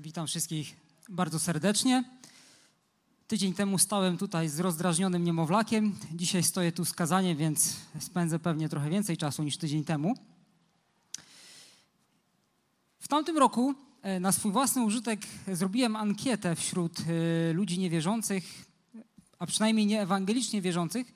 Witam wszystkich bardzo serdecznie. Tydzień temu stałem tutaj z rozdrażnionym niemowlakiem. Dzisiaj stoję tu z kazaniem, więc spędzę pewnie trochę więcej czasu niż tydzień temu. W tamtym roku na swój własny użytek zrobiłem ankietę wśród ludzi niewierzących, a przynajmniej nieewangelicznie wierzących.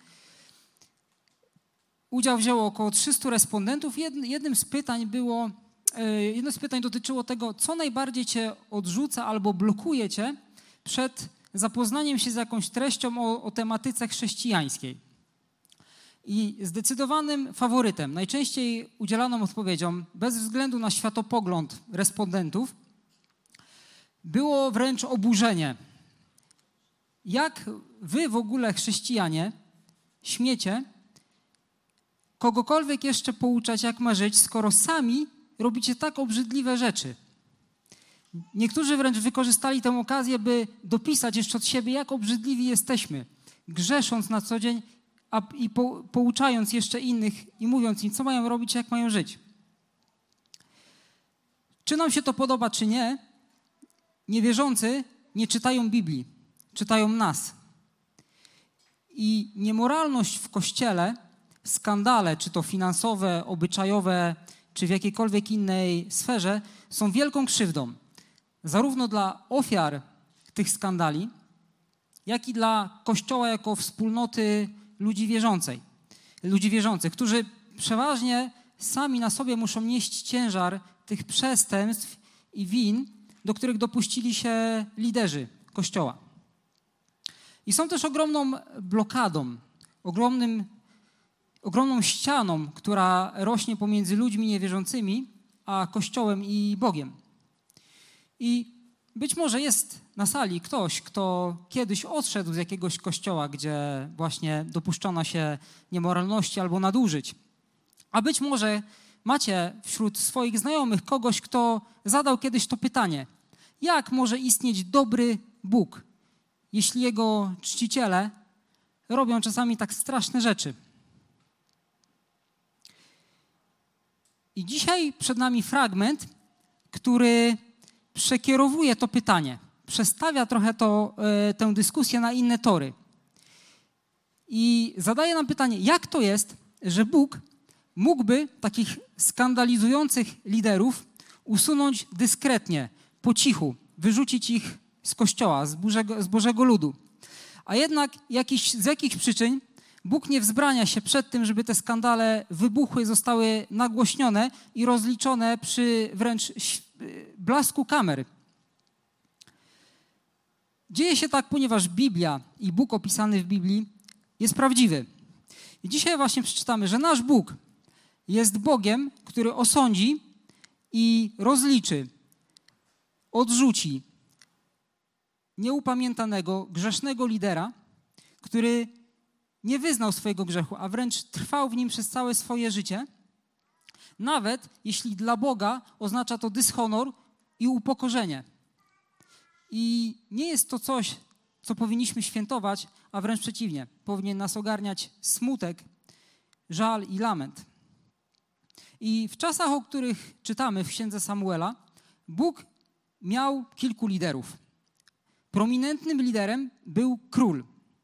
Udział wzięło około 300 respondentów. Jedno z pytań dotyczyło tego, co najbardziej cię odrzuca albo blokuje cię przed zapoznaniem się z jakąś treścią o tematyce chrześcijańskiej. I zdecydowanym faworytem, najczęściej udzielaną odpowiedzią, bez względu na światopogląd respondentów, było wręcz oburzenie. Jak wy w ogóle, chrześcijanie, śmiecie kogokolwiek jeszcze pouczać, jak ma żyć, skoro sami robicie tak obrzydliwe rzeczy? Niektórzy wręcz wykorzystali tę okazję, by dopisać jeszcze od siebie, jak obrzydliwi jesteśmy, grzesząc na co dzień i pouczając jeszcze innych i mówiąc im, co mają robić, jak mają żyć. Czy nam się to podoba, czy nie, niewierzący nie czytają Biblii, czytają nas. I niemoralność w Kościele, skandale, czy to finansowe, obyczajowe, czy w jakiejkolwiek innej sferze, są wielką krzywdą. Zarówno dla ofiar tych skandali, jak i dla Kościoła jako wspólnoty ludzi wierzących, którzy przeważnie sami na sobie muszą nieść ciężar tych przestępstw i win, do których dopuścili się liderzy Kościoła. I są też ogromną blokadą, ogromną ścianą, która rośnie pomiędzy ludźmi niewierzącymi a Kościołem i Bogiem. I być może jest na sali ktoś, kto kiedyś odszedł z jakiegoś kościoła, gdzie właśnie dopuszczono się niemoralności albo nadużyć. A być może macie wśród swoich znajomych kogoś, kto zadał kiedyś to pytanie. Jak może istnieć dobry Bóg, jeśli jego czciciele robią czasami tak straszne rzeczy? I dzisiaj przed nami fragment, który przekierowuje to pytanie, przestawia trochę tę dyskusję na inne tory. I zadaje nam pytanie, jak to jest, że Bóg mógłby takich skandalizujących liderów usunąć dyskretnie, po cichu, wyrzucić ich z Kościoła, z Bożego ludu. A jednak z jakichś przyczyn Bóg nie wzbrania się przed tym, żeby te skandale wybuchły, zostały nagłośnione i rozliczone przy wręcz blasku kamer. Dzieje się tak, ponieważ Biblia i Bóg opisany w Biblii jest prawdziwy. I dzisiaj właśnie przeczytamy, że nasz Bóg jest Bogiem, który osądzi i rozliczy, odrzuci nieupamiętanego, grzesznego lidera, który nie wyznał swojego grzechu, a wręcz trwał w nim przez całe swoje życie, nawet jeśli dla Boga oznacza to dyshonor i upokorzenie. I nie jest to coś, co powinniśmy świętować, a wręcz przeciwnie. Powinien nas ogarniać smutek, żal i lament. I w czasach, o których czytamy w księdze Samuela, Bóg miał kilku liderów. Prominentnym liderem był król.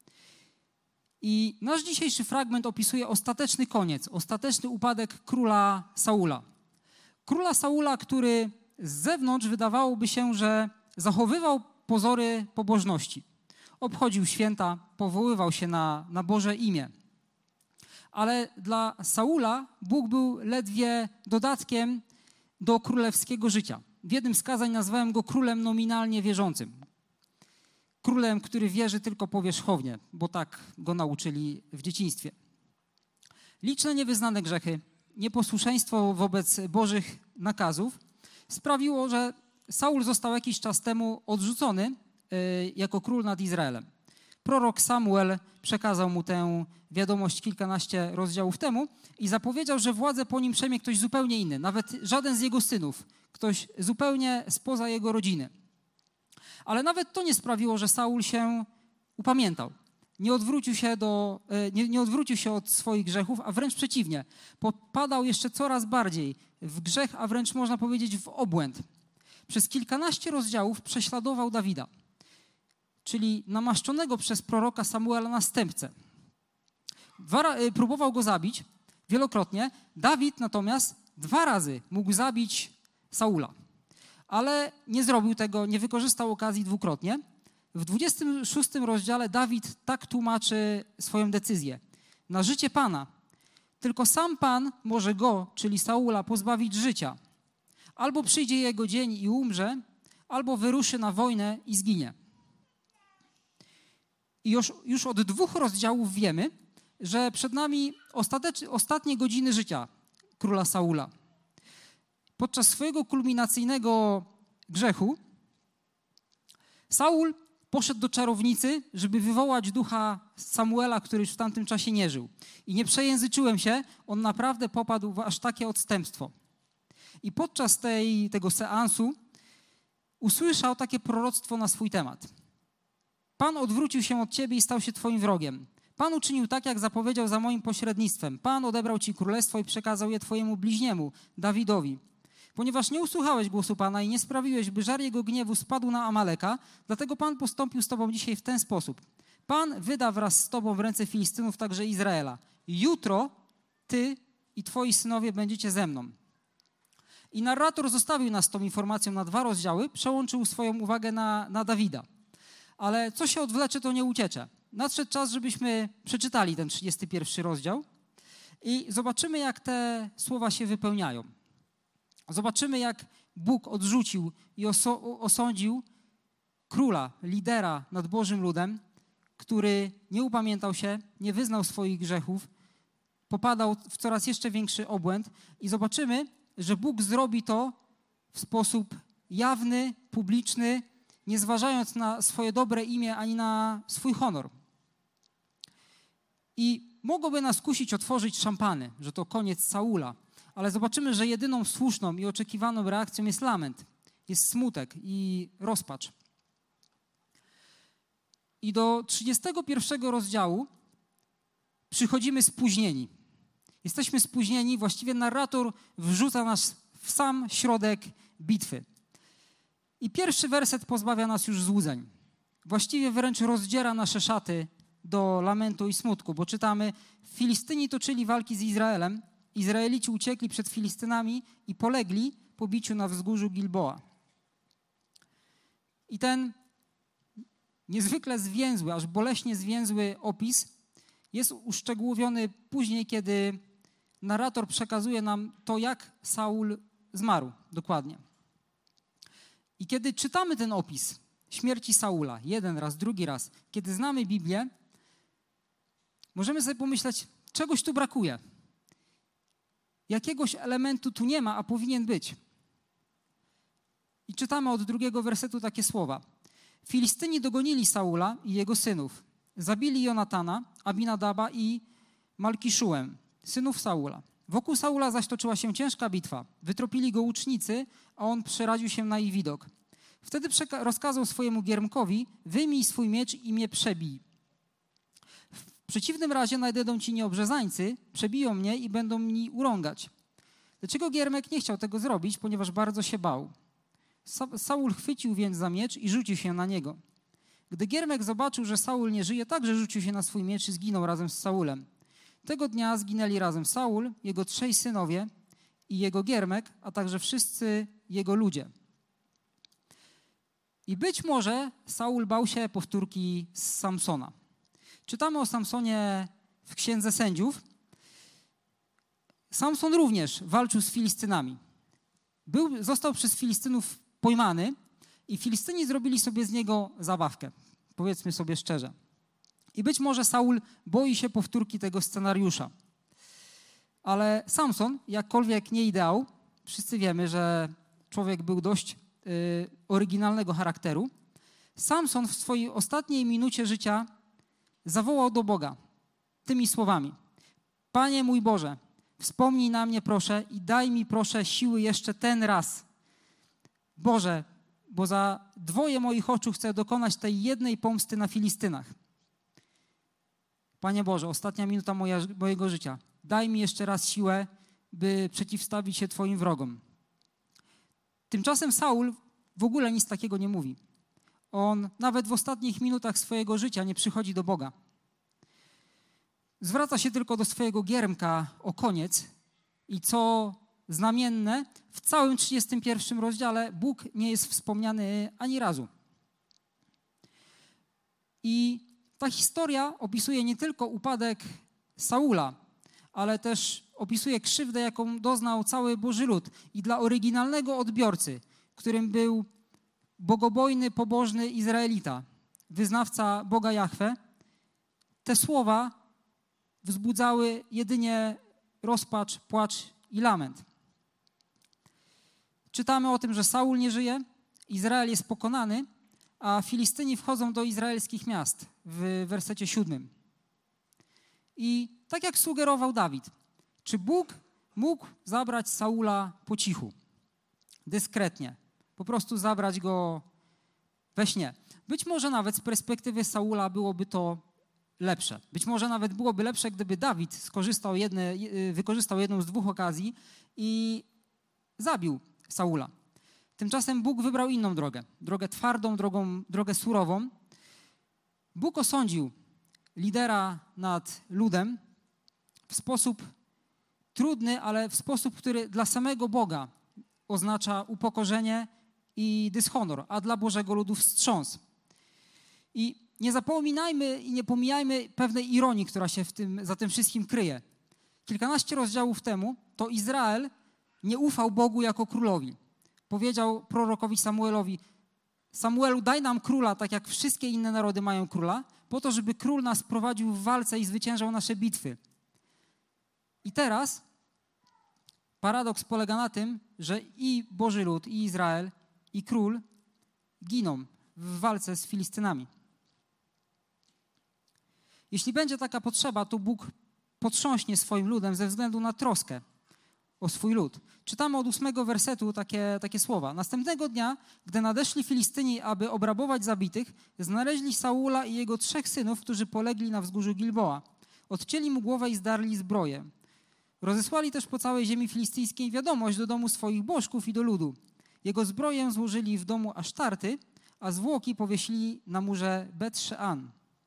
I nasz dzisiejszy fragment opisuje ostateczny koniec, ostateczny upadek króla Saula. Króla Saula, który z zewnątrz wydawałoby się, że zachowywał pozory pobożności. Obchodził święta, powoływał się na Boże imię. Ale dla Saula Bóg był ledwie dodatkiem do królewskiego życia. W jednym z kazań nazwałem go królem nominalnie wierzącym. Królem, który wierzy tylko powierzchownie, bo tak go nauczyli w dzieciństwie. Liczne niewyznane grzechy, nieposłuszeństwo wobec Bożych nakazów sprawiło, że Saul został jakiś czas temu odrzucony jako król nad Izraelem. Prorok Samuel przekazał mu tę wiadomość kilkanaście rozdziałów temu i zapowiedział, że władzę po nim przejmie ktoś zupełnie inny, nawet żaden z jego synów, ktoś zupełnie spoza jego rodziny. Ale nawet to nie sprawiło, że Saul się upamiętał. Nie odwrócił się od swoich grzechów, a wręcz przeciwnie. Popadał jeszcze coraz bardziej w grzech, a wręcz można powiedzieć w obłęd. przez kilkanaście rozdziałów prześladował Dawida, czyli namaszczonego przez proroka Samuela następcę. Próbował go zabić wielokrotnie. Dawid natomiast 2 razy mógł zabić Saula, ale nie zrobił tego, nie wykorzystał okazji dwukrotnie. W 26 rozdziale Dawid tak tłumaczy swoją decyzję. Na życie Pana. Tylko sam Pan może go, czyli Saula, pozbawić życia. Albo przyjdzie jego dzień i umrze, albo wyruszy na wojnę i zginie. I już od 2 rozdziałów wiemy, że przed nami ostatnie godziny życia króla Saula. Podczas swojego kulminacyjnego grzechu Saul poszedł do czarownicy, żeby wywołać ducha Samuela, który już w tamtym czasie nie żył. I nie przejęzyczyłem się, on naprawdę popadł w aż takie odstępstwo. I podczas tego seansu usłyszał takie proroctwo na swój temat. Pan odwrócił się od ciebie i stał się twoim wrogiem. Pan uczynił tak, jak zapowiedział za moim pośrednictwem. Pan odebrał ci królestwo i przekazał je twojemu bliźniemu, Dawidowi. Ponieważ nie usłuchałeś głosu Pana i nie sprawiłeś, by żar jego gniewu spadł na Amaleka, dlatego Pan postąpił z tobą dzisiaj w ten sposób. Pan wyda wraz z tobą w ręce Filistynów także Izraela. Jutro ty i twoi synowie będziecie ze mną. I narrator zostawił nas tą informacją na 2 rozdziały, przełączył swoją uwagę na Dawida. Ale co się odwlecze, to nie uciecze. Nadszedł czas, żebyśmy przeczytali ten 31 rozdział i zobaczymy, jak te słowa się wypełniają. Zobaczymy, jak Bóg odrzucił i osądził króla, lidera nad Bożym ludem, który nie upamiętał się, nie wyznał swoich grzechów, popadał w coraz jeszcze większy obłęd i zobaczymy, że Bóg zrobi to w sposób jawny, publiczny, nie zważając na swoje dobre imię ani na swój honor. I mogłoby nas kusić otworzyć szampany, że to koniec Saula, ale zobaczymy, że jedyną słuszną i oczekiwaną reakcją jest lament, jest smutek i rozpacz. I do 31 rozdziału przychodzimy spóźnieni. Jesteśmy spóźnieni, właściwie narrator wrzuca nas w sam środek bitwy. I pierwszy werset pozbawia nas już złudzeń. Właściwie wręcz rozdziera nasze szaty do lamentu i smutku, bo czytamy: Filistyni toczyli walki z Izraelem, Izraelici uciekli przed Filistynami i polegli po biciu na wzgórzu Gilboa. I ten niezwykle zwięzły, aż boleśnie zwięzły opis jest uszczegółowiony później, kiedy narrator przekazuje nam to, jak Saul zmarł dokładnie. I kiedy czytamy ten opis śmierci Saula, 1 raz, 2 raz, kiedy znamy Biblię, możemy sobie pomyśleć, czegoś tu brakuje. Jakiegoś elementu tu nie ma, a powinien być. I czytamy od 2 wersetu takie słowa. Filistyni dogonili Saula i jego synów. Zabili Jonatana, Abinadaba i Malkiszuę, synów Saula. Wokół Saula zaś toczyła się ciężka bitwa. Wytropili go łucznicy, a on przeraził się na ich widok. Wtedy rozkazał swojemu giermkowi: wyjmij swój miecz i mnie przebij. W przeciwnym razie nadejdą ci nieobrzezańcy, przebiją mnie i będą mi urągać. Dlaczego giermek nie chciał tego zrobić? Ponieważ bardzo się bał. Saul chwycił więc za miecz i rzucił się na niego. Gdy giermek zobaczył, że Saul nie żyje, także rzucił się na swój miecz i zginął razem z Saulem. Tego dnia zginęli razem Saul, jego 3 synowie i jego giermek, a także wszyscy jego ludzie. I być może Saul bał się powtórki z Samsona. Czytamy o Samsonie w Księdze Sędziów. Samson również walczył z Filistynami. Został przez Filistynów pojmany i Filistyni zrobili sobie z niego zabawkę. Powiedzmy sobie szczerze. I być może Saul boi się powtórki tego scenariusza. Ale Samson, jakkolwiek nie ideał, wszyscy wiemy, że człowiek był dość oryginalnego charakteru. Samson w swojej ostatniej minucie życia zawołał do Boga tymi słowami: Panie mój Boże, wspomnij na mnie proszę i daj mi proszę siły jeszcze ten raz. Boże, bo za 2 moich oczu chcę dokonać tej jednej pomsty na Filistynach. Panie Boże, ostatnia minuta mojego życia. Daj mi jeszcze raz siłę, by przeciwstawić się Twoim wrogom. Tymczasem Saul w ogóle nic takiego nie mówi. On nawet w ostatnich minutach swojego życia nie przychodzi do Boga. Zwraca się tylko do swojego giermka o koniec i co znamienne, w całym 31 rozdziale Bóg nie jest wspomniany ani razu. I ta historia opisuje nie tylko upadek Saula, ale też opisuje krzywdę, jaką doznał cały Boży lud. I dla oryginalnego odbiorcy, którym był bogobojny, pobożny Izraelita, wyznawca Boga Jahwe, te słowa wzbudzały jedynie rozpacz, płacz i lament. Czytamy o tym, że Saul nie żyje, Izrael jest pokonany, a Filistyni wchodzą do izraelskich miast w wersecie 7. I tak jak sugerował Dawid, czy Bóg mógł zabrać Saula po cichu, dyskretnie, po prostu zabrać go we śnie? Być może nawet z perspektywy Saula byłoby to lepsze. Być może nawet byłoby lepsze, gdyby Dawid wykorzystał jedną z dwóch okazji i zabił Saula. Tymczasem Bóg wybrał inną drogę. Drogę twardą, drogę surową. Bóg osądził lidera nad ludem w sposób trudny, ale w sposób, który dla samego Boga oznacza upokorzenie i dyshonor, a dla Bożego ludu wstrząs. I nie zapominajmy i nie pomijajmy pewnej ironii, która się za tym wszystkim kryje. Kilkanaście rozdziałów temu to Izrael nie ufał Bogu jako królowi. Powiedział prorokowi Samuelowi: Samuelu, daj nam króla, tak jak wszystkie inne narody mają króla, po to, żeby król nas prowadził w walce i zwyciężał nasze bitwy. I teraz paradoks polega na tym, że i Boży lud, i Izrael, i król giną w walce z Filistynami. Jeśli będzie taka potrzeba, to Bóg potrząśnie swoim ludem ze względu na troskę o swój lud. Czytamy od 8 wersetu takie słowa. Następnego dnia, gdy nadeszli Filistyni, aby obrabować zabitych, znaleźli Saula i jego 3 synów, którzy polegli na wzgórzu Gilboa. Odcięli mu głowę i zdarli zbroję. Rozesłali też po całej ziemi filistyjskiej wiadomość do domu swoich bożków i do ludu. Jego zbroję złożyli w domu Asztarty, a zwłoki powiesili na murze Bet-Szean.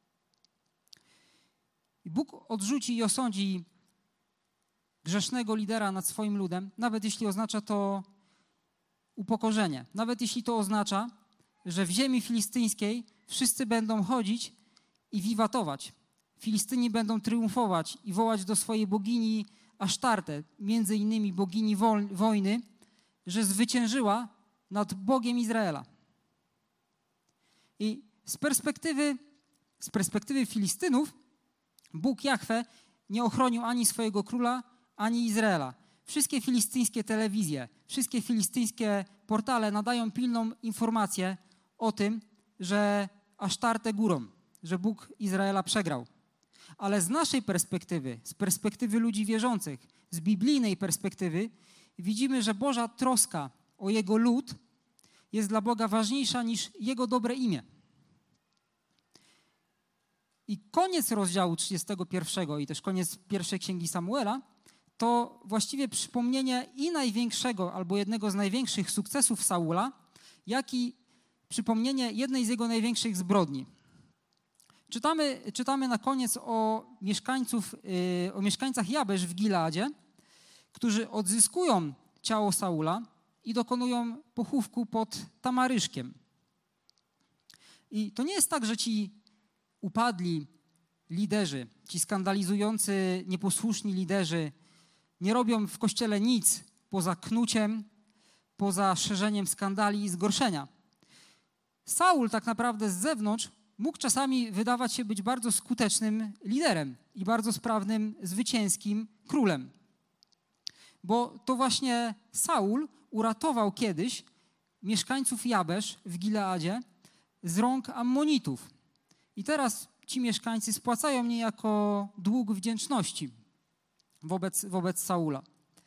I Bóg odrzuci i osądzi grzesznego lidera nad swoim ludem, nawet jeśli oznacza to upokorzenie. Nawet jeśli to oznacza, że w ziemi filistyńskiej wszyscy będą chodzić i wiwatować. Filistyni będą triumfować i wołać do swojej bogini Asztartę, między innymi bogini wojny, że zwyciężyła nad Bogiem Izraela. I z perspektywy Filistynów Bóg Jahwe nie ochronił ani swojego króla, ani Izraela. Wszystkie filistyńskie telewizje, wszystkie filistyńskie portale nadają pilną informację o tym, że Asztartę górą, że Bóg Izraela przegrał. Ale z naszej perspektywy, z perspektywy ludzi wierzących, z biblijnej perspektywy, widzimy, że Boża troska o Jego lud jest dla Boga ważniejsza niż Jego dobre imię. I koniec rozdziału 31 i też koniec pierwszej księgi Samuela to właściwie przypomnienie i największego albo jednego z największych sukcesów Saula, jak i przypomnienie jednej z jego największych zbrodni. Czytamy na koniec o mieszkańcach Jabesz w Gileadzie, którzy odzyskują ciało Saula i dokonują pochówku pod tamaryszkiem. I to nie jest tak, że ci upadli liderzy, ci skandalizujący, nieposłuszni liderzy nie robią w Kościele nic poza knuciem, poza szerzeniem skandali i zgorszenia. Saul tak naprawdę z zewnątrz mógł czasami wydawać się być bardzo skutecznym liderem i bardzo sprawnym, zwycięskim królem. Bo to właśnie Saul uratował kiedyś mieszkańców Jabesz w Gileadzie z rąk Ammonitów. I teraz ci mieszkańcy spłacają niejako dług wdzięczności wobec Saula.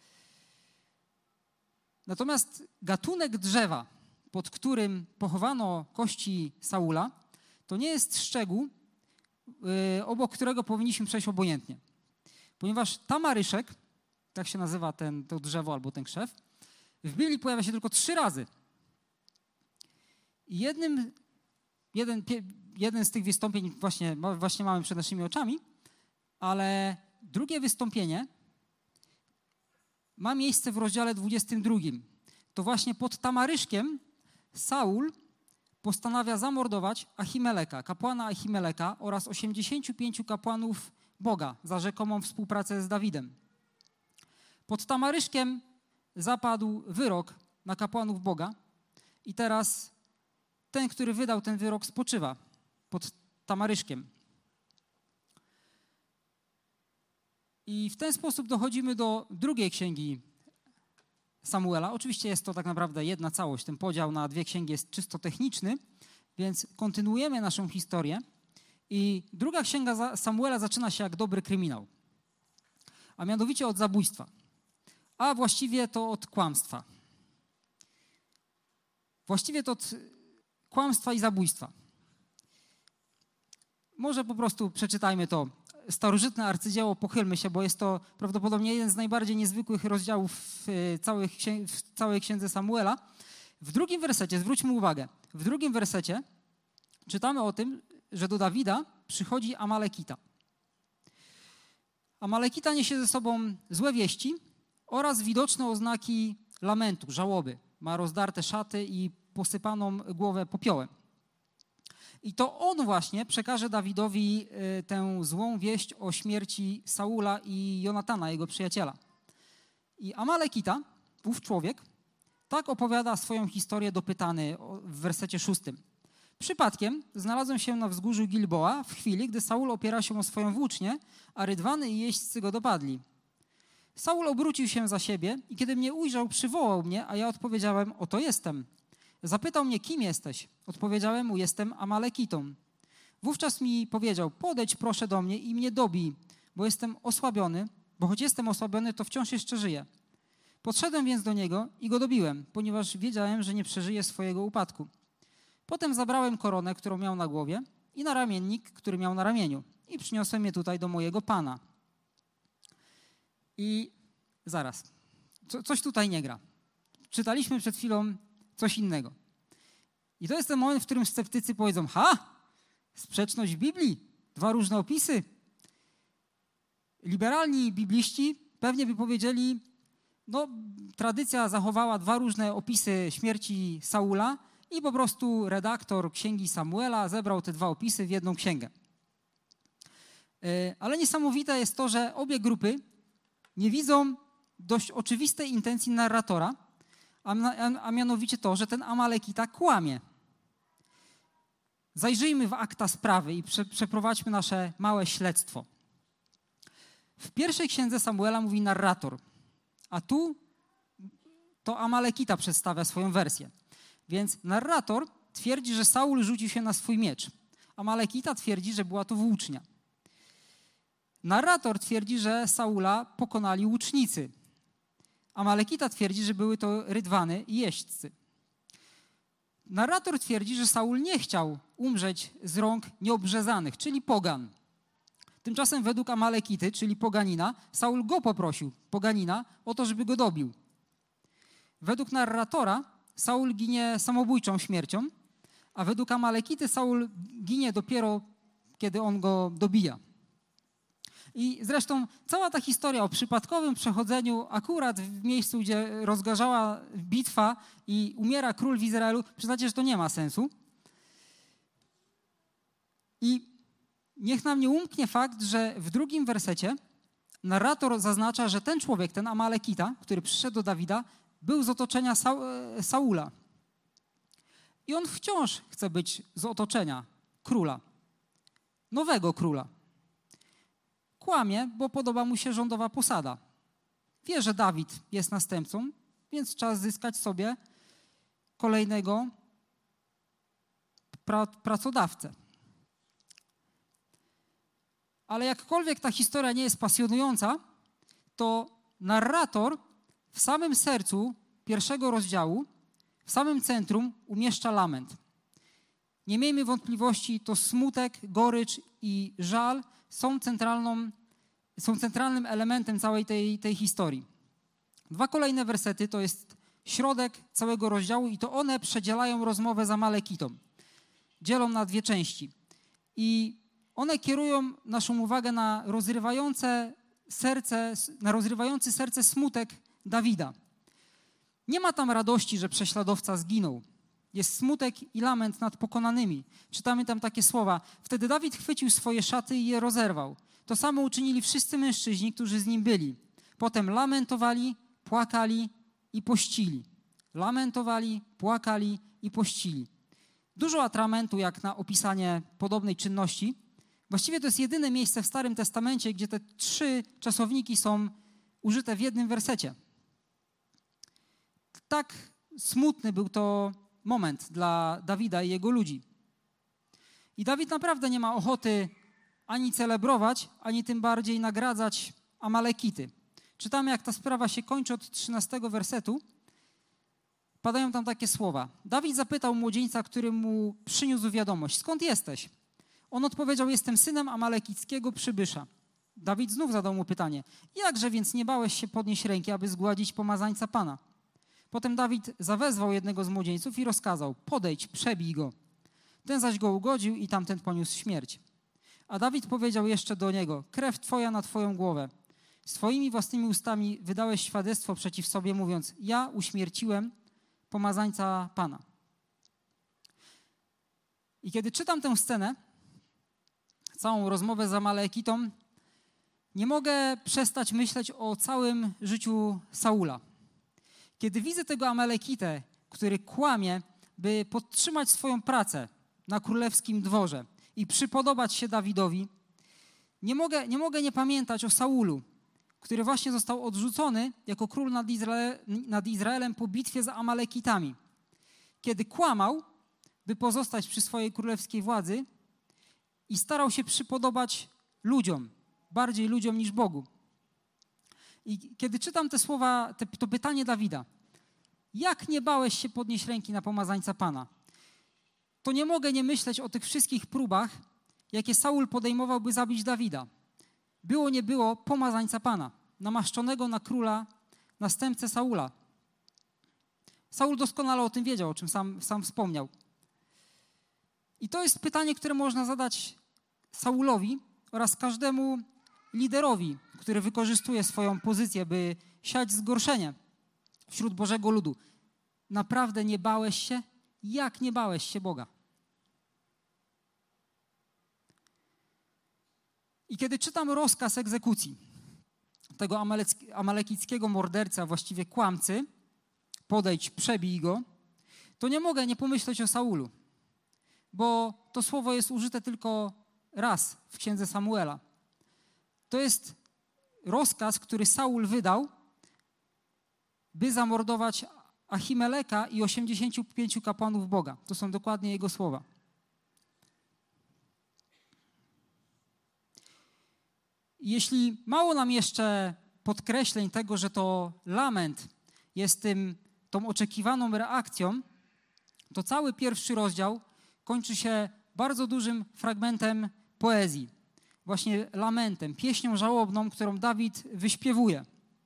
Natomiast gatunek drzewa, pod którym pochowano kości Saula, to nie jest szczegół, obok którego powinniśmy przejść obojętnie. Ponieważ tamaryszek, tak się nazywa to drzewo albo ten krzew, w Biblii pojawia się tylko 3 razy. I jeden z tych wystąpień właśnie mamy przed naszymi oczami, ale drugie wystąpienie ma miejsce w rozdziale 22. To właśnie pod Tamaryszkiem Saul postanawia zamordować Ahimeleka, kapłana Ahimeleka oraz 85 kapłanów Boga za rzekomą współpracę z Dawidem. Pod Tamaryszkiem zapadł wyrok na kapłanów Boga i teraz ten, który wydał ten wyrok, spoczywa pod Tamaryszkiem. I w ten sposób dochodzimy do drugiej księgi Samuela. Oczywiście jest to tak naprawdę jedna całość. Ten podział na dwie księgi jest czysto techniczny, więc kontynuujemy naszą historię. I druga księga Samuela zaczyna się jak dobry kryminał, a mianowicie od zabójstwa, a właściwie to od kłamstwa. Właściwie to od kłamstwa i zabójstwa. Może po prostu przeczytajmy to starożytne arcydzieło, pochylmy się, bo jest to prawdopodobnie jeden z najbardziej niezwykłych rozdziałów w całej księdze Samuela. W drugim wersecie, zwróćmy uwagę, w drugim wersecie czytamy o tym, że do Dawida przychodzi Amalekita. Amalekita niesie ze sobą złe wieści oraz widoczne oznaki lamentu, żałoby. Ma rozdarte szaty i posypaną głowę popiołem. I to on właśnie przekaże Dawidowi tę złą wieść o śmierci Saula i Jonatana, jego przyjaciela. I Amalekita, ów człowiek, tak opowiada swoją historię dopytany w wersecie 6. Przypadkiem znalazłem się na wzgórzu Gilboa w chwili, gdy Saul opierał się o swoją włócznię, a rydwany i jeźdźcy go dopadli. Saul obrócił się za siebie i kiedy mnie ujrzał, przywołał mnie, a ja odpowiedziałem, oto jestem. Zapytał mnie, kim jesteś? Odpowiedziałem mu, jestem Amalekitą. Wówczas mi powiedział, podejdź proszę do mnie i mnie dobij, bo jestem osłabiony, bo choć jestem osłabiony, to wciąż jeszcze żyję. Podszedłem więc do niego i go dobiłem, ponieważ wiedziałem, że nie przeżyje swojego upadku. Potem zabrałem koronę, którą miał na głowie i naramiennik, który miał na ramieniu i przyniosłem je tutaj do mojego pana. I zaraz, coś tutaj nie gra. Czytaliśmy przed chwilą coś innego. I to jest ten moment, w którym sceptycy powiedzą, sprzeczność w Biblii, dwa różne opisy. Liberalni bibliści pewnie by powiedzieli, tradycja zachowała dwa różne opisy śmierci Saula i po prostu redaktor księgi Samuela zebrał te dwa opisy w jedną księgę. Ale niesamowite jest to, że obie grupy nie widzą dość oczywistej intencji narratora, a mianowicie to, że ten Amalekita kłamie. Zajrzyjmy w akta sprawy i przeprowadźmy nasze małe śledztwo. W pierwszej księdze Samuela mówi narrator, a tu to Amalekita przedstawia swoją wersję. Więc narrator twierdzi, że Saul rzucił się na swój miecz. Amalekita twierdzi, że była to włócznia. Narrator twierdzi, że Saula pokonali łucznicy. Amalekita twierdzi, że były to rydwany i jeźdźcy. Narrator twierdzi, że Saul nie chciał umrzeć z rąk nieobrzezanych, czyli pogan. Tymczasem według Amalekity, czyli poganina, Saul go poprosił, poganina, o to, żeby go dobił. Według narratora Saul ginie samobójczą śmiercią, a według Amalekity Saul ginie dopiero, kiedy on go dobija. I zresztą cała ta historia o przypadkowym przechodzeniu akurat w miejscu, gdzie rozgorzała bitwa i umiera król w Izraelu, przyznacie, że to nie ma sensu. I niech nam nie umknie fakt, że w drugim wersecie narrator zaznacza, że ten człowiek, ten Amalekita, który przyszedł do Dawida, był z otoczenia Saula. I on wciąż chce być z otoczenia króla, nowego króla. Kłamie, bo podoba mu się rządowa posada. Wie, że Dawid jest następcą, więc czas zyskać sobie kolejnego pracodawcę. Ale jakkolwiek ta historia nie jest pasjonująca, to narrator w samym sercu pierwszego rozdziału, w samym centrum umieszcza lament. Nie miejmy wątpliwości, to smutek, gorycz i żal są centralnym elementem całej tej historii. Dwa kolejne wersety to jest środek całego rozdziału i to one przedzielają rozmowę z Amalekitą. Dzielą na dwie części. I one kierują naszą uwagę na rozrywający serce smutek Dawida. Nie ma tam radości, że prześladowca zginął. Jest smutek i lament nad pokonanymi. Czytamy tam takie słowa. Wtedy Dawid chwycił swoje szaty i je rozerwał. To samo uczynili wszyscy mężczyźni, którzy z nim byli. Potem lamentowali, płakali i pościli. Lamentowali, płakali i pościli. Dużo atramentu jak na opisanie podobnej czynności. Właściwie to jest jedyne miejsce w Starym Testamencie, gdzie te 3 czasowniki są użyte w jednym wersecie. Tak smutny był to moment dla Dawida i jego ludzi. I Dawid naprawdę nie ma ochoty ani celebrować, ani tym bardziej nagradzać Amalekity. Czytamy, jak ta sprawa się kończy od 13 wersetu. Padają tam takie słowa. Dawid zapytał młodzieńca, który mu przyniósł wiadomość. Skąd jesteś? On odpowiedział, jestem synem amalekickiego przybysza. Dawid znów zadał mu pytanie. Jakże więc nie bałeś się podnieść ręki, aby zgładzić pomazańca Pana? Potem Dawid zawezwał jednego z młodzieńców i rozkazał, podejdź, przebij go. Ten zaś go ugodził i tamten poniósł śmierć. A Dawid powiedział jeszcze do niego, krew twoja na twoją głowę. Swoimi własnymi ustami wydałeś świadectwo przeciw sobie, mówiąc, ja uśmierciłem pomazańca Pana. I kiedy czytam tę scenę, całą rozmowę z Amalekitą, nie mogę przestać myśleć o całym życiu Saula. Kiedy widzę tego Amalekitę, który kłamie, by podtrzymać swoją pracę na królewskim dworze i przypodobać się Dawidowi, nie mogę nie pamiętać o Saulu, który właśnie został odrzucony jako król nad Izraelem po bitwie z Amalekitami. Kiedy kłamał, by pozostać przy swojej królewskiej władzy i starał się przypodobać ludziom, bardziej ludziom niż Bogu. I kiedy czytam te słowa, to pytanie Dawida, jak nie bałeś się podnieść ręki na pomazańca Pana? To nie mogę nie myśleć o tych wszystkich próbach, jakie Saul podejmował, by zabić Dawida. Było nie było pomazańca Pana, namaszczonego na króla, następcę Saula. Saul doskonale o tym wiedział, o czym sam wspomniał. I to jest pytanie, które można zadać Saulowi oraz każdemu liderowi, który wykorzystuje swoją pozycję, by siać zgorszenie wśród Bożego ludu. Naprawdę nie bałeś się? Jak nie bałeś się Boga? I kiedy czytam rozkaz egzekucji tego amalekickiego mordercy, a właściwie kłamcy, podejdź, przebij go, to nie mogę nie pomyśleć o Saulu, bo to słowo jest użyte tylko raz w księdze Samuela. To jest rozkaz, który Saul wydał, by zamordować Achimeleka i 85 kapłanów Boga. To są dokładnie jego słowa. Jeśli mało nam jeszcze podkreśleń tego, że to lament jest tą oczekiwaną reakcją, to cały pierwszy rozdział kończy się bardzo dużym fragmentem poezji. Właśnie lamentem, pieśnią żałobną, którą Dawid wyśpiewuje.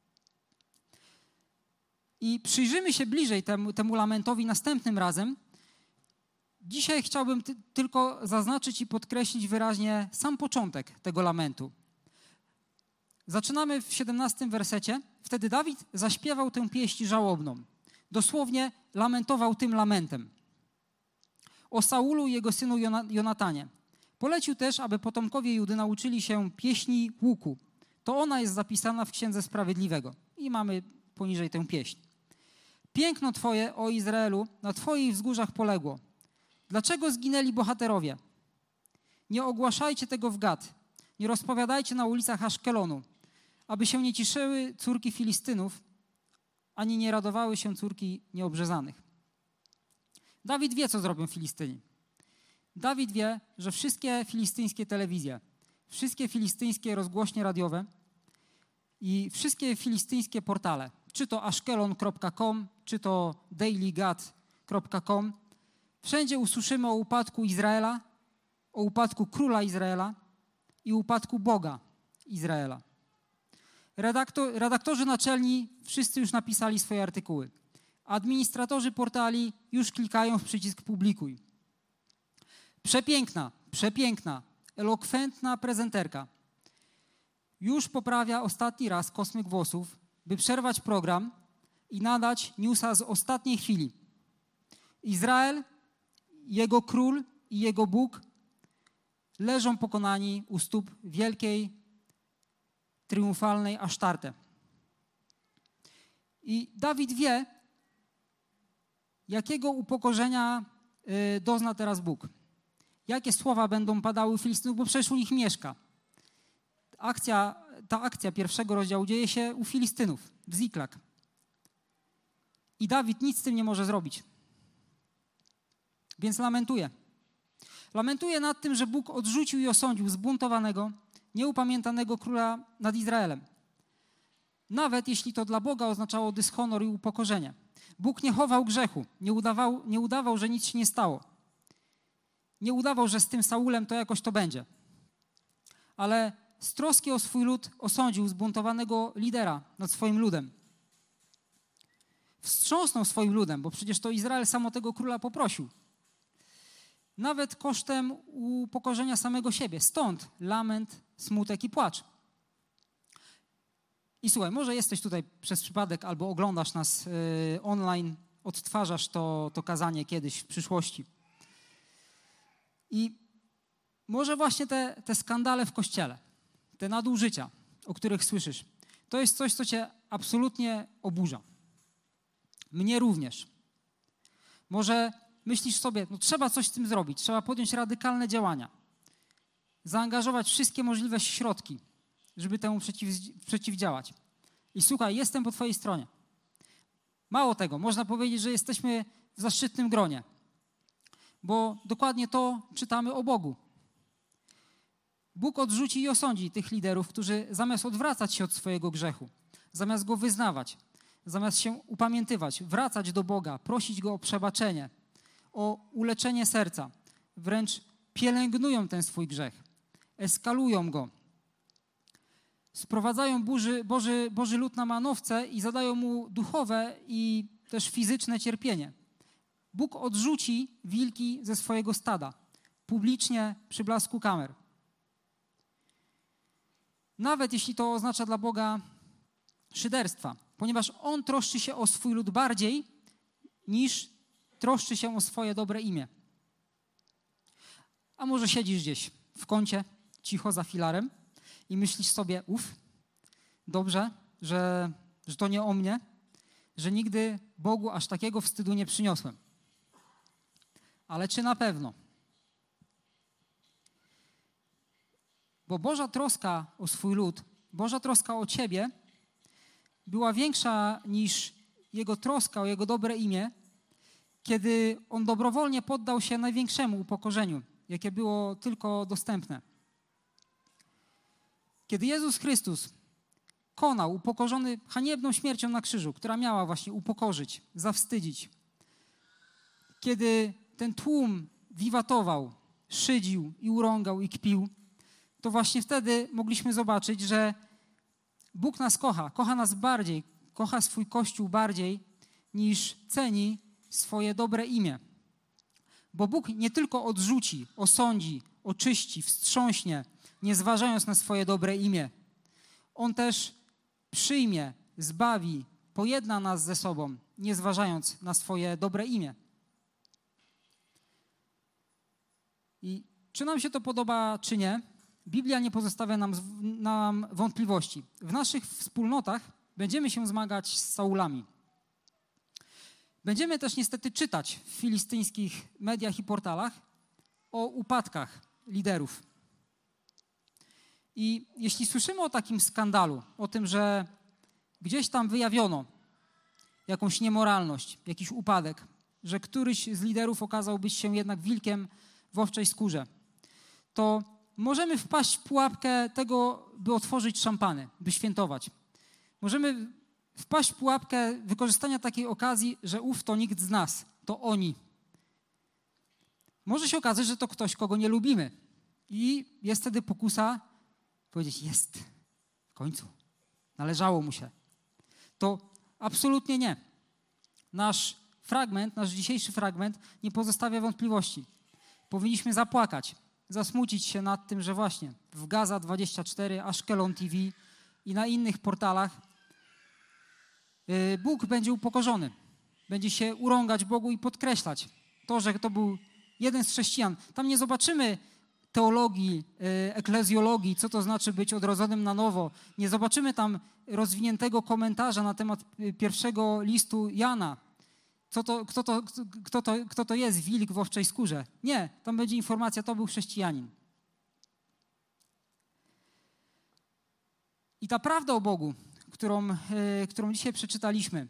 I przyjrzymy się bliżej temu lamentowi następnym razem. Dzisiaj chciałbym tylko zaznaczyć i podkreślić wyraźnie sam początek tego lamentu. Zaczynamy w 17 wersecie. Wtedy Dawid zaśpiewał tę pieśń żałobną. Dosłownie lamentował tym lamentem. O Saulu i jego synu Jonatanie. Polecił też, aby potomkowie Judy nauczyli się pieśni łuku. To ona jest zapisana w Księdze Sprawiedliwego. I mamy poniżej tę pieśń. Piękno Twoje, o Izraelu, na Twoich wzgórzach poległo. Dlaczego zginęli bohaterowie? Nie ogłaszajcie tego w Gad. Nie rozpowiadajcie na ulicach Aszkelonu, aby się nie cieszyły córki Filistynów, ani nie radowały się córki nieobrzezanych. Dawid wie, co zrobią Filistyni. Dawid wie, że wszystkie filistyńskie telewizje, wszystkie filistyńskie rozgłośnie radiowe i wszystkie filistyńskie portale, czy to ashkelon.com, czy to dailygad.com, wszędzie usłyszymy o upadku Izraela, o upadku króla Izraela i upadku Boga Izraela. Redaktorzy naczelni wszyscy już napisali swoje artykuły. Administratorzy portali już klikają w przycisk publikuj. Przepiękna, elokwentna prezenterka już poprawia ostatni raz kosmyk włosów, by przerwać program i nadać newsa z ostatniej chwili. Izrael, jego król i jego Bóg leżą pokonani u stóp wielkiej, triumfalnej Asztarty. I Dawid wie, jakiego upokorzenia dozna teraz Bóg. Jakie słowa będą padały u Filistynów, bo przecież u nich mieszka. Ta akcja pierwszego rozdziału dzieje się u Filistynów, w Ziklag. I Dawid nic z tym nie może zrobić. Więc lamentuje. Lamentuje nad tym, że Bóg odrzucił i osądził zbuntowanego, nieupamiętanego króla nad Izraelem. Nawet jeśli to dla Boga oznaczało dyshonor i upokorzenie. Bóg nie chował grzechu, nie udawał, że nic się nie stało. Nie udawał, że z tym Saulem to jakoś to będzie. Ale z troski o swój lud osądził zbuntowanego lidera nad swoim ludem. Wstrząsnął swoim ludem, bo przecież to Izrael samo tego króla poprosił. Nawet kosztem upokorzenia samego siebie. Stąd lament, smutek i płacz. I słuchaj, może jesteś tutaj przez przypadek albo oglądasz nas online, odtwarzasz to kazanie kiedyś w przyszłości. I może właśnie te skandale w Kościele, te nadużycia, o których słyszysz, to jest coś, co cię absolutnie oburza. Mnie również. Może myślisz sobie, no trzeba coś z tym zrobić, trzeba podjąć radykalne działania, zaangażować wszystkie możliwe środki, żeby temu przeciwdziałać. I słuchaj, jestem po twojej stronie. Mało tego, można powiedzieć, że jesteśmy w zaszczytnym gronie, bo dokładnie to czytamy o Bogu. Bóg odrzuci i osądzi tych liderów, którzy zamiast odwracać się od swojego grzechu, zamiast go wyznawać, zamiast się upamiętywać, wracać do Boga, prosić Go o przebaczenie, o uleczenie serca, wręcz pielęgnują ten swój grzech, eskalują go, sprowadzają Boży lud na manowce i zadają mu duchowe i też fizyczne cierpienie. Bóg odrzuci wilki ze swojego stada, publicznie przy blasku kamer. Nawet jeśli to oznacza dla Boga szyderstwa, ponieważ On troszczy się o swój lud bardziej niż troszczy się o swoje dobre imię. A może siedzisz gdzieś w kącie, cicho za filarem i myślisz sobie, dobrze, że to nie o mnie, że nigdy Bogu aż takiego wstydu nie przyniosłem. Ale czy na pewno? Bo Boża troska o swój lud, Boża troska o ciebie była większa niż Jego troska o Jego dobre imię, kiedy On dobrowolnie poddał się największemu upokorzeniu, jakie było tylko dostępne. Kiedy Jezus Chrystus konał, upokorzony haniebną śmiercią na krzyżu, która miała właśnie upokorzyć, zawstydzić. Kiedy ten tłum wiwatował, szydził i urągał i kpił, to właśnie wtedy mogliśmy zobaczyć, że Bóg nas kocha nas bardziej, kocha swój Kościół bardziej niż ceni swoje dobre imię. Bo Bóg nie tylko odrzuci, osądzi, oczyści, wstrząśnie, nie zważając na swoje dobre imię. On też przyjmie, zbawi, pojedna nas ze sobą, nie zważając na swoje dobre imię. I czy nam się to podoba, czy nie, Biblia nie pozostawia nam wątpliwości. W naszych wspólnotach będziemy się zmagać z Saulami. Będziemy też niestety czytać w filistyńskich mediach i portalach o upadkach liderów. I jeśli słyszymy o takim skandalu, o tym, że gdzieś tam wyjawiono jakąś niemoralność, jakiś upadek, że któryś z liderów okazałby się jednak wilkiem w owczej skórze, to możemy wpaść w pułapkę tego, by otworzyć szampany, by świętować. Możemy wpaść w pułapkę wykorzystania takiej okazji, że to nikt z nas, to oni. Może się okazać, że to ktoś, kogo nie lubimy. I jest wtedy pokusa powiedzieć, w końcu, należało mu się. To absolutnie nie. nasz dzisiejszy fragment nie pozostawia wątpliwości. Powinniśmy zapłakać, zasmucić się nad tym, że właśnie w Gaza24, Ashkelon TV i na innych portalach Bóg będzie upokorzony. Będzie się urągać Bogu i podkreślać to, że to był jeden z chrześcijan. Tam nie zobaczymy teologii, eklezjologii, co to znaczy być odrodzonym na nowo. Nie zobaczymy tam rozwiniętego komentarza na temat pierwszego listu Jana. Kto to jest wilk w owczej skórze? Nie, tam będzie informacja, to był chrześcijanin. I ta prawda o Bogu, którą dzisiaj przeczytaliśmy,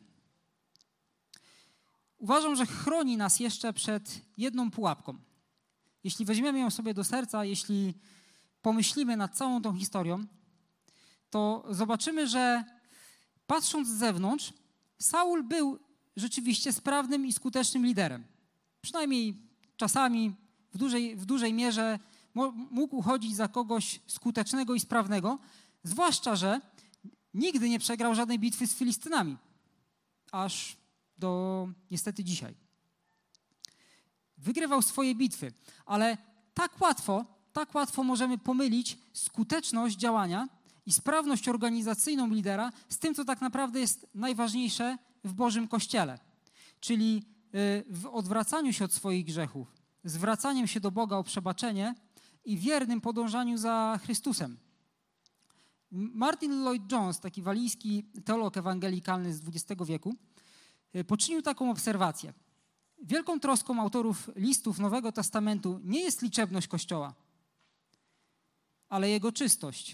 uważam, że chroni nas jeszcze przed jedną pułapką. Jeśli weźmiemy ją sobie do serca, jeśli pomyślimy nad całą tą historią, to zobaczymy, że patrząc z zewnątrz, Saul był rzeczywiście sprawnym i skutecznym liderem. Przynajmniej czasami w dużej mierze mógł uchodzić za kogoś skutecznego i sprawnego, zwłaszcza, że nigdy nie przegrał żadnej bitwy z Filistynami. Aż do niestety dzisiaj. Wygrywał swoje bitwy, ale tak łatwo możemy pomylić skuteczność działania i sprawność organizacyjną lidera z tym, co tak naprawdę jest najważniejsze w Bożym Kościele, czyli w odwracaniu się od swoich grzechów, zwracaniem się do Boga o przebaczenie i wiernym podążaniu za Chrystusem. Martin Lloyd-Jones, taki walijski teolog ewangelikalny z XX wieku, poczynił taką obserwację. Wielką troską autorów listów Nowego Testamentu nie jest liczebność Kościoła, ale jego czystość.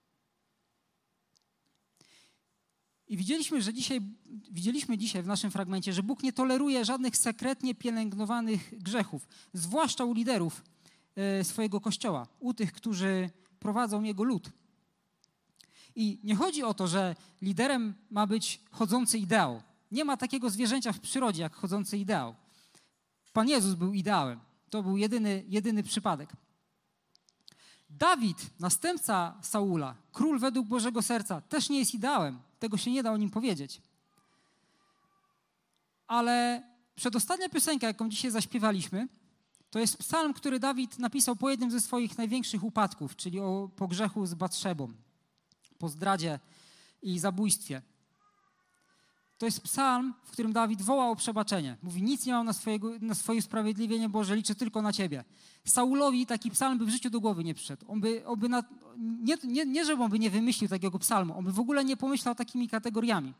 I widzieliśmy dzisiaj w naszym fragmencie, że Bóg nie toleruje żadnych sekretnie pielęgnowanych grzechów, zwłaszcza u liderów swojego Kościoła, u tych, którzy prowadzą Jego lud. I nie chodzi o to, że liderem ma być chodzący ideał. Nie ma takiego zwierzęcia w przyrodzie jak chodzący ideał. Pan Jezus był ideałem. To był jedyny przypadek. Dawid, następca Saula, król według Bożego serca, też nie jest ideałem. Tego się nie da o nim powiedzieć. Ale przedostatnia piosenka, jaką dzisiaj zaśpiewaliśmy, to jest psalm, który Dawid napisał po jednym ze swoich największych upadków, czyli po grzechu z Batszebą, po zdradzie i zabójstwie. To jest psalm, w którym Dawid woła o przebaczenie. Mówi, nic nie mam na swoje usprawiedliwienie, Boże, liczę tylko na Ciebie. Saulowi taki psalm by w życiu do głowy nie przyszedł. Nie, żeby on by nie wymyślił takiego psalmu, on by w ogóle nie pomyślał takimi kategoriami.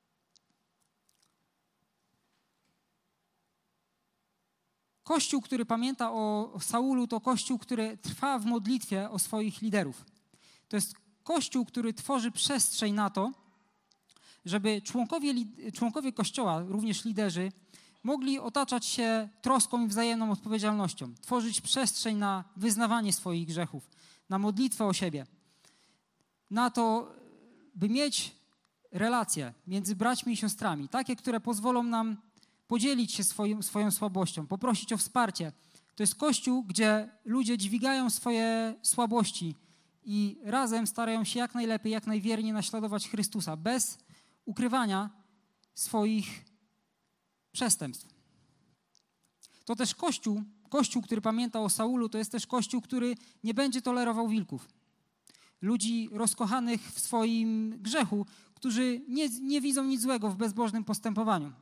Kościół, który pamięta o Saulu, to Kościół, który trwa w modlitwie o swoich liderów. To jest Kościół, który tworzy przestrzeń na to, żeby członkowie Kościoła, również liderzy, mogli otaczać się troską i wzajemną odpowiedzialnością, tworzyć przestrzeń na wyznawanie swoich grzechów, na modlitwę o siebie, na to, by mieć relacje między braćmi i siostrami, takie, które pozwolą nam podzielić się swoją słabością, poprosić o wsparcie. To jest Kościół, gdzie ludzie dźwigają swoje słabości i razem starają się jak najlepiej, jak najwierniej naśladować Chrystusa, bez ukrywania swoich przestępstw. To też Kościół, który pamięta o Saulu, to jest też Kościół, który nie będzie tolerował wilków. Ludzi rozkochanych w swoim grzechu, którzy nie widzą nic złego w bezbożnym postępowaniu.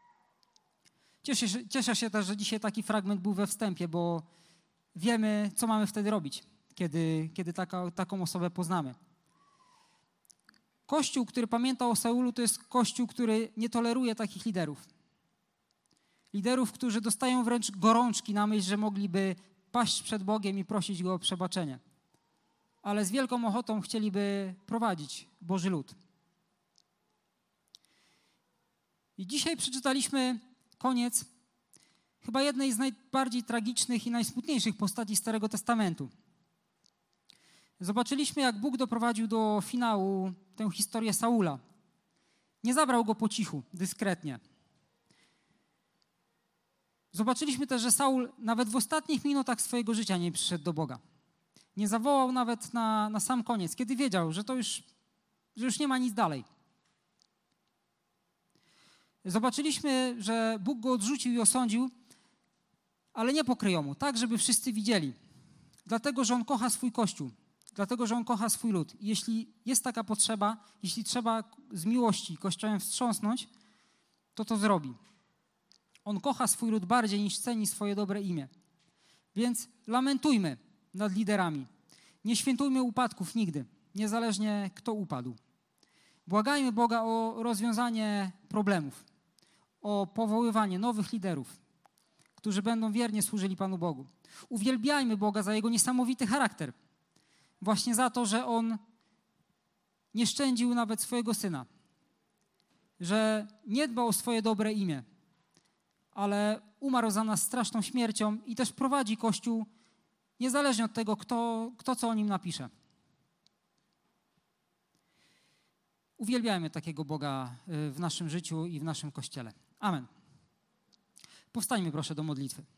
Cieszę się też, że dzisiaj taki fragment był we wstępie, bo wiemy, co mamy wtedy robić, kiedy taką osobę poznamy. Kościół, który pamięta o Saulu, to jest Kościół, który nie toleruje takich liderów. Liderów, którzy dostają wręcz gorączki na myśl, że mogliby paść przed Bogiem i prosić Go o przebaczenie. Ale z wielką ochotą chcieliby prowadzić Boży lud. I dzisiaj przeczytaliśmy koniec chyba jednej z najbardziej tragicznych i najsmutniejszych postaci Starego Testamentu. Zobaczyliśmy, jak Bóg doprowadził do finału tę historię Saula. Nie zabrał go po cichu, dyskretnie. Zobaczyliśmy też, że Saul nawet w ostatnich minutach swojego życia nie przyszedł do Boga. Nie zawołał nawet na sam koniec, kiedy wiedział, że już nie ma nic dalej. Zobaczyliśmy, że Bóg go odrzucił i osądził, ale nie po kryjomu, tak żeby wszyscy widzieli. Dlatego, że On kocha swój Kościół, dlatego, że On kocha swój lud. I jeśli jest taka potrzeba, jeśli trzeba z miłości Kościołem wstrząsnąć, to zrobi. On kocha swój lud bardziej niż ceni swoje dobre imię. Więc lamentujmy nad liderami. Nie świętujmy upadków nigdy, niezależnie kto upadł. Błagajmy Boga o rozwiązanie problemów, o powoływanie nowych liderów, którzy będą wiernie służyli Panu Bogu. Uwielbiajmy Boga za Jego niesamowity charakter. Właśnie za to, że On nie szczędził nawet swojego Syna, że nie dbał o swoje dobre imię, ale umarł za nas straszną śmiercią i też prowadzi Kościół niezależnie od tego, kto co o nim napisze. Uwielbiajmy takiego Boga w naszym życiu i w naszym Kościele. Amen. Powstańmy proszę do modlitwy.